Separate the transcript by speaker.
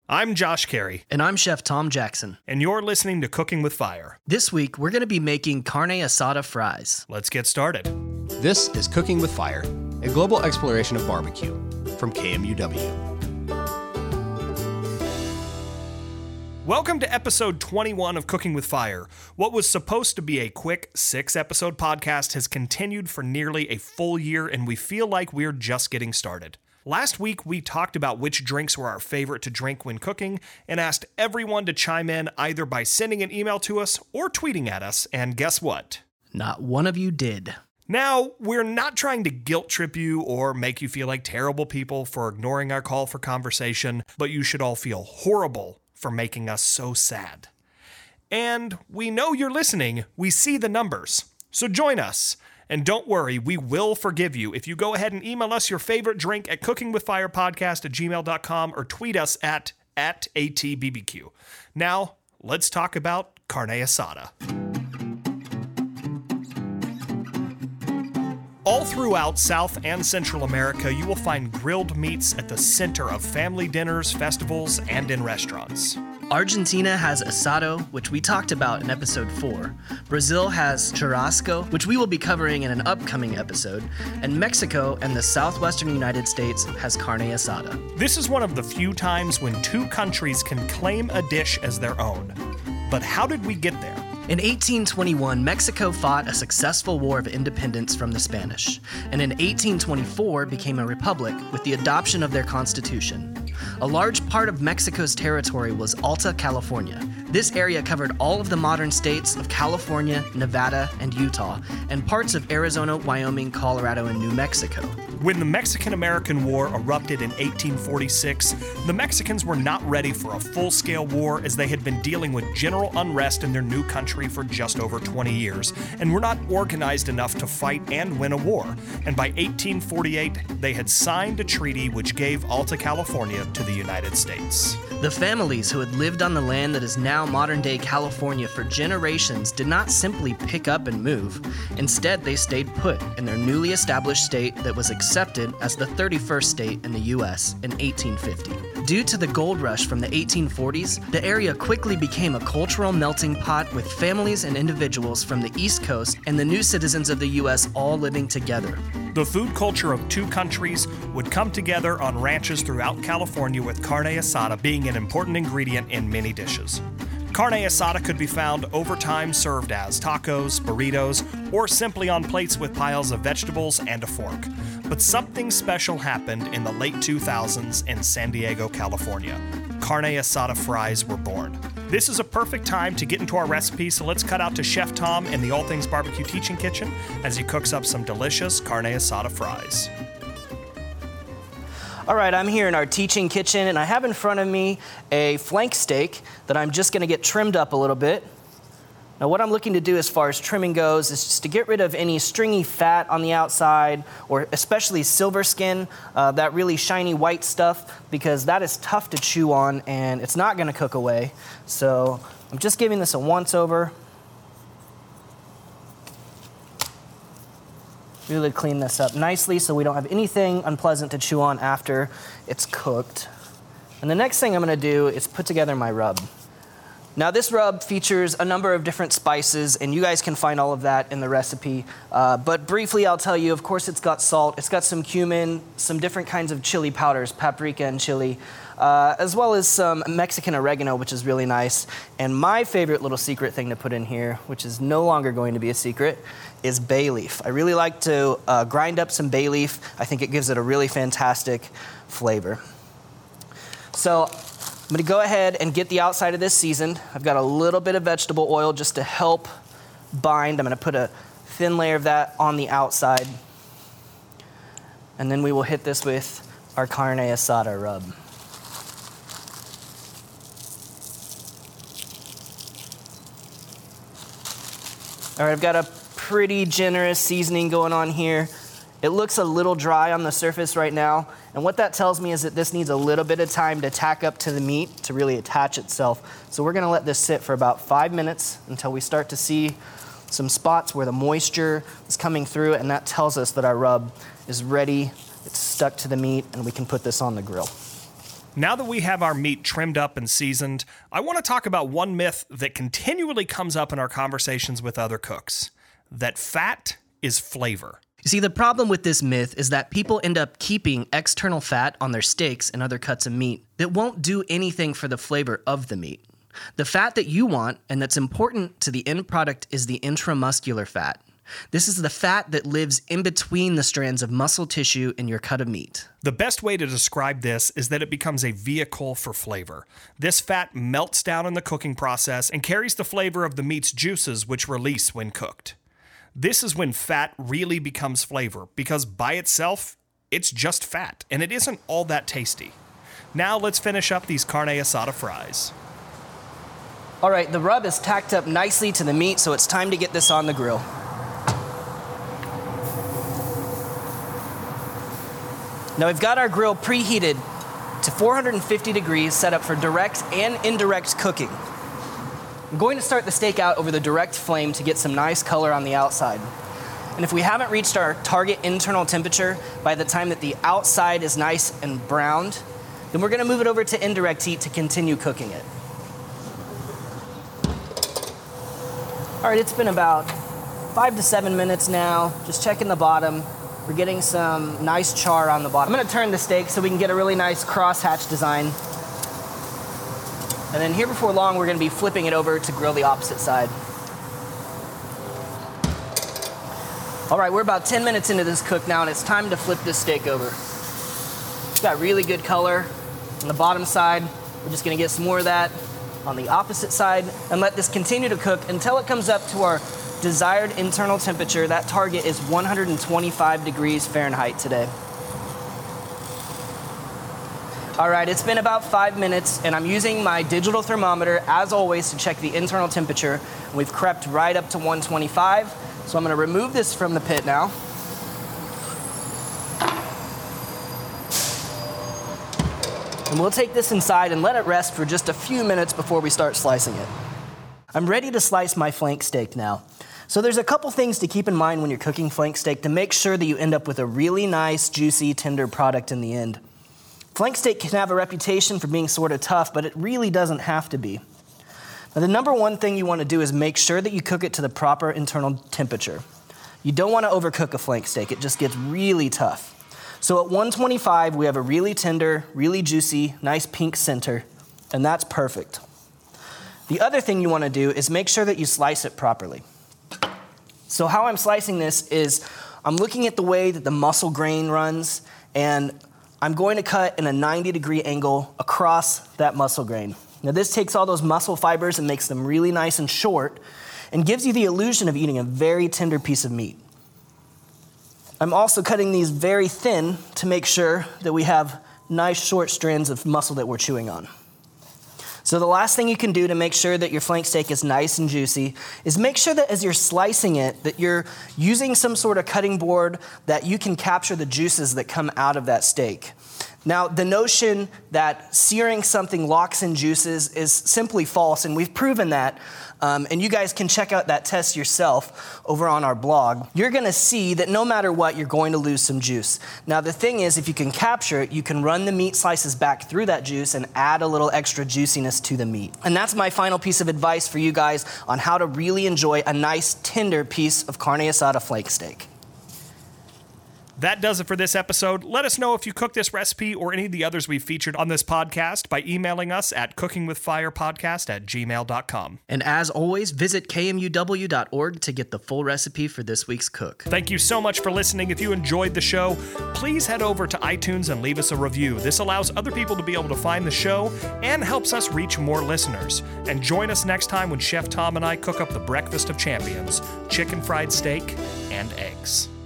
Speaker 1: I'm Josh Carey.
Speaker 2: And I'm Chef Tom Jackson.
Speaker 1: And you're listening to Cooking with Fire.
Speaker 2: This week, we're going to be making carne asada fries.
Speaker 1: Let's get started.
Speaker 3: This is Cooking with Fire, a global exploration of barbecue from KMUW.
Speaker 1: Welcome to episode 21 of Cooking with Fire. What was supposed to be a quick 6-episode podcast has continued for nearly a full year, and we feel like we're just getting started. Last week, we talked about which drinks were our favorite to drink when cooking and asked everyone to chime in either by sending an email to us or tweeting at us, and guess what?
Speaker 2: Not one of you did.
Speaker 1: Now, we're not trying to guilt trip you or make you feel like terrible people for ignoring our call for conversation, but you should all feel horrible for making us so sad. And we know you're listening. We see the numbers. So join us. And don't worry, we will forgive you if you go ahead and email us your favorite drink at cookingwithfirepodcast@gmail.com or tweet us at @ATBBQ. Now, let's talk about carne asada. All throughout South and Central America, you will find grilled meats at the center of family dinners, festivals, and in restaurants.
Speaker 2: Argentina has asado, which we talked about in episode 4. Brazil has churrasco, which we will be covering in an upcoming episode. And Mexico and the southwestern United States has carne asada.
Speaker 1: This is one of the few times when two countries can claim a dish as their own. But how did we get there?
Speaker 2: In 1821, Mexico fought a successful war of independence from the Spanish, and in 1824 became a republic with the adoption of their constitution. A large part of Mexico's territory was Alta California. This area covered all of the modern states of California, Nevada, and Utah, and parts of Arizona, Wyoming, Colorado, and New Mexico.
Speaker 1: When the Mexican-American War erupted in 1846, the Mexicans were not ready for a full-scale war as they had been dealing with general unrest in their new country for just over 20 years, and were not organized enough to fight and win a war. And by 1848, they had signed a treaty which gave Alta California to the United States.
Speaker 2: The families who had lived on the land that is now modern-day California for generations did not simply pick up and move. Instead, they stayed put in their newly established state that was accepted as the 31st state in the U.S. in 1850. Due to the gold rush from the 1840s, the area quickly became a cultural melting pot with families and individuals from the East Coast and the new citizens of the U.S. all living together.
Speaker 1: The food culture of two countries would come together on ranches throughout California, with carne asada being an important ingredient in many dishes. Carne asada could be found over time served as tacos, burritos, or simply on plates with piles of vegetables and a fork. But something special happened in the late 2000s in San Diego, California. Carne asada fries were born. This is a perfect time to get into our recipe, so let's cut out to Chef Tom in the All Things Barbecue Teaching Kitchen as he cooks up some delicious carne asada fries.
Speaker 2: All right, I'm here in our teaching kitchen, and I have in front of me a flank steak that I'm just going to get trimmed up a little bit. Now, what I'm looking to do as far as trimming goes is just to get rid of any stringy fat on the outside, or especially silver skin, that really shiny white stuff, because that is tough to chew on and it's not going to cook away. So I'm just giving this a once-over. Really clean this up nicely so we don't have anything unpleasant to chew on after it's cooked. And the next thing I'm going to do is put together my rub. Now, this rub features a number of different spices, and you guys can find all of that in the recipe. But briefly, I'll tell you, of course, it's got salt, it's got some cumin, some different kinds of chili powders, paprika and chili, as well as some Mexican oregano, which is really nice. And my favorite little secret thing to put in here, which is no longer going to be a secret, is bay leaf. I really like to grind up some bay leaf. I think it gives it a really fantastic flavor. So I'm going to go ahead and get the outside of this seasoned. I've got a little bit of vegetable oil just to help bind. I'm going to put a thin layer of that on the outside. And then we will hit this with our carne asada rub. All right, I've got a pretty generous seasoning going on here. It looks a little dry on the surface right now, and what that tells me is that this needs a little bit of time to tack up to the meat to really attach itself. So we're gonna let this sit for about 5 minutes until we start to see some spots where the moisture is coming through, and that tells us that our rub is ready, it's stuck to the meat, and we can put this on the grill.
Speaker 1: Now that we have our meat trimmed up and seasoned, I want to talk about one myth that continually comes up in our conversations with other cooks, that fat is flavor.
Speaker 2: You see, the problem with this myth is that people end up keeping external fat on their steaks and other cuts of meat that won't do anything for the flavor of the meat. The fat that you want and that's important to the end product is the intramuscular fat. This is the fat that lives in between the strands of muscle tissue in your cut of meat.
Speaker 1: The best way to describe this is that it becomes a vehicle for flavor. This fat melts down in the cooking process and carries the flavor of the meat's juices, which release when cooked. This is when fat really becomes flavor, because by itself, it's just fat, and it isn't all that tasty. Now let's finish up these carne asada fries.
Speaker 2: All right, the rub is tacked up nicely to the meat, so it's time to get this on the grill. Now we've got our grill preheated to 450 degrees, set up for direct and indirect cooking. I'm going to start the steak out over the direct flame to get some nice color on the outside. And if we haven't reached our target internal temperature by the time that the outside is nice and browned, then we're going to move it over to indirect heat to continue cooking it. All right, it's been about 5 to 7 minutes now. Just checking the bottom. We're getting some nice char on the bottom. I'm going to turn the steak so we can get a really nice crosshatch design. And then here before long, we're going to be flipping it over to grill the opposite side. All right, we're about 10 minutes into this cook now, and it's time to flip this steak over. It's got really good color on the bottom side. We're just going to get some more of that on the opposite side and let this continue to cook until it comes up to our desired internal temperature. That target is 125 degrees Fahrenheit today. All right, it's been about 5 minutes, and I'm using my digital thermometer, as always, to check the internal temperature. We've crept right up to 125, so I'm going to remove this from the pit now. And we'll take this inside and let it rest for just a few minutes before we start slicing it. I'm ready to slice my flank steak now. So there's a couple things to keep in mind when you're cooking flank steak to make sure that you end up with a really nice, juicy, tender product in the end. Flank steak can have a reputation for being sort of tough, but it really doesn't have to be. Now, the number one thing you want to do is make sure that you cook it to the proper internal temperature. You don't want to overcook a flank steak. It just gets really tough. So at 125, we have a really tender, really juicy, nice pink center, and that's perfect. The other thing you want to do is make sure that you slice it properly. So how I'm slicing this is I'm looking at the way that the muscle grain runs, and I'm going to cut in a 90-degree angle across that muscle grain. Now this takes all those muscle fibers and makes them really nice and short and gives you the illusion of eating a very tender piece of meat. I'm also cutting these very thin to make sure that we have nice short strands of muscle that we're chewing on. So the last thing you can do to make sure that your flank steak is nice and juicy is make sure that as you're slicing it, that you're using some sort of cutting board that you can capture the juices that come out of that steak. Now, the notion that searing something locks in juices is simply false, and we've proven that. And you guys can check out that test yourself over on our blog. You're going to see that no matter what, you're going to lose some juice. Now, the thing is, if you can capture it, you can run the meat slices back through that juice and add a little extra juiciness to the meat. And that's my final piece of advice for you guys on how to really enjoy a nice, tender piece of carne asada flank steak.
Speaker 1: That does it for this episode. Let us know if you cooked this recipe or any of the others we've featured on this podcast by emailing us at cookingwithfirepodcast@gmail.com.
Speaker 2: And as always, visit kmuw.org to get the full recipe for this week's cook.
Speaker 1: Thank you so much for listening. If you enjoyed the show, please head over to iTunes and leave us a review. This allows other people to be able to find the show and helps us reach more listeners. And join us next time when Chef Tom and I cook up the breakfast of champions, chicken fried steak and eggs.